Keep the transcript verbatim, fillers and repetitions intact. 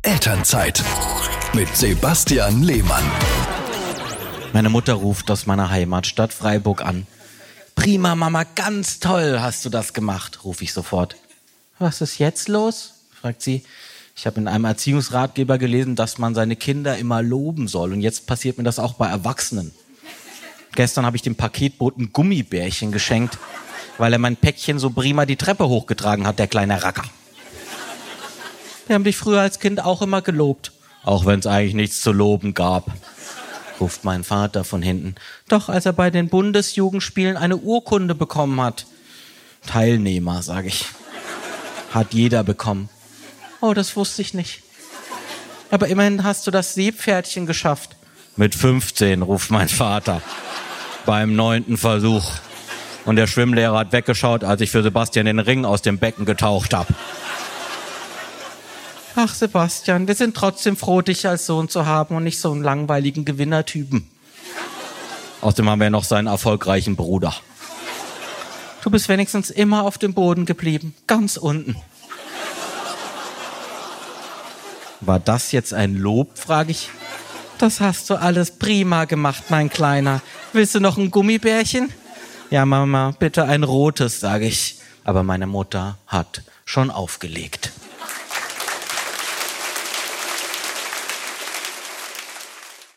Elternzeit mit Sebastian Lehmann. Meine Mutter ruft aus meiner Heimatstadt Freiburg an. Prima, Mama, ganz toll hast du das gemacht, rufe ich sofort. Was ist jetzt los? Fragt sie. Ich habe in einem Erziehungsratgeber gelesen, dass man seine Kinder immer loben soll. Und jetzt passiert mir das auch bei Erwachsenen. Gestern habe ich dem Paketboten Gummibärchen geschenkt, weil er mein Päckchen so prima die Treppe hochgetragen hat, der kleine Racker. Wir haben dich früher als Kind auch immer gelobt, auch wenn es eigentlich nichts zu loben gab, ruft mein Vater von hinten. Doch als er bei den Bundesjugendspielen eine Urkunde bekommen hat. Teilnehmer, sage ich. Hat jeder bekommen. Oh, das wusste ich nicht. Aber immerhin hast du das Seepferdchen geschafft. Mit fünfzehn, ruft mein Vater. Beim neunten Versuch. Und der Schwimmlehrer hat weggeschaut, als ich für Sebastian den Ring aus dem Becken getaucht habe. Ach Sebastian, wir sind trotzdem froh, dich als Sohn zu haben und nicht so einen langweiligen Gewinnertypen. Außerdem haben wir noch seinen erfolgreichen Bruder. Du bist wenigstens immer auf dem Boden geblieben, ganz unten. War das jetzt ein Lob, frage ich. Das hast du alles prima gemacht, mein Kleiner. Willst du noch ein Gummibärchen? Ja, Mama, bitte ein rotes, sage ich. Aber meine Mutter hat schon aufgelegt.